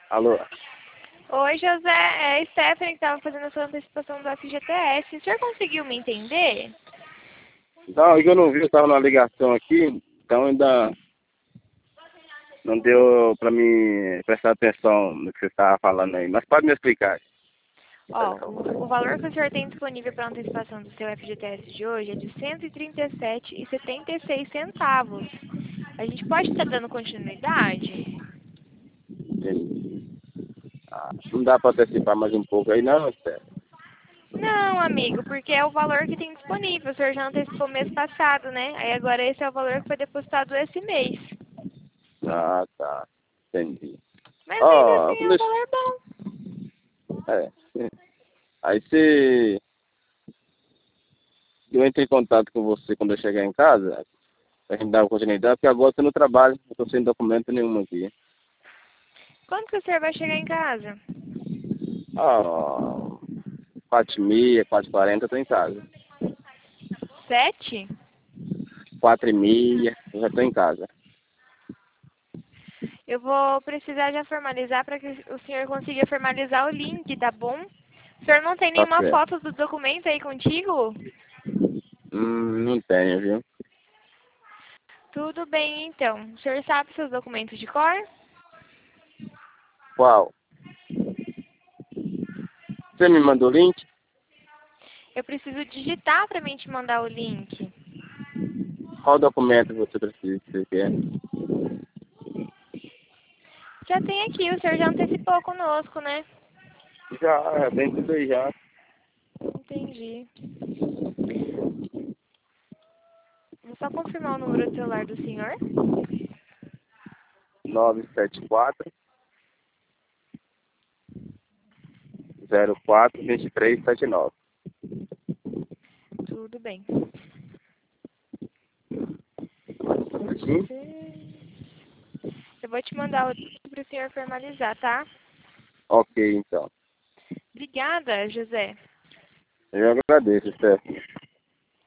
Alô? Oi, José. É a Stephanie que estava fazendo a sua antecipação do FGTS. O senhor conseguiu me entender? Não, eu não vi, eu estava numa ligação aqui, então ainda não deu para me prestar atenção no que você estava falando aí. Mas pode me explicar. Ó, o valor que o senhor tem disponível para antecipação do seu FGTS de hoje é de R$ 137,76. A gente pode estar dando continuidade? Não dá para antecipar mais um pouco aí, não, Esther? Não, amigo, porque é o valor que tem disponível. O senhor já antecipou mês passado, né? Aí agora esse é o valor que foi depositado esse mês. Ah, tá. Entendi. Mas ainda Ó, assim é um valor bom. é. Aí se eu entro em contato com você quando eu chegar em casa, a gente dá uma continuidade, porque agora eu estou no trabalho, não estou sem documento nenhum aqui. Quando que o senhor vai chegar em casa? Ah, 4h30, 4h40 eu estou em casa. 7? 4h30, eu já estou em casa. Eu vou precisar já formalizar para que o senhor consiga formalizar o link, tá bom? O senhor não tem Tá nenhuma certo. foto do documento aí contigo? Não tenho, viu? Tudo bem, então. O senhor sabe seus documentos de cor? Qual? Você me mandou o link? Eu preciso digitar para mim te mandar o link. Qual documento você precisa que você quer? Já tem aqui, o senhor já antecipou conosco, né? Já tem tudo aí já. Entendi. Vou só confirmar o número do celular do senhor. 974 04 2379. Tudo bem. Sim? Eu vou te mandar o link para o senhor formalizar, tá? Ok, então. Obrigada, José. Eu agradeço, Steph.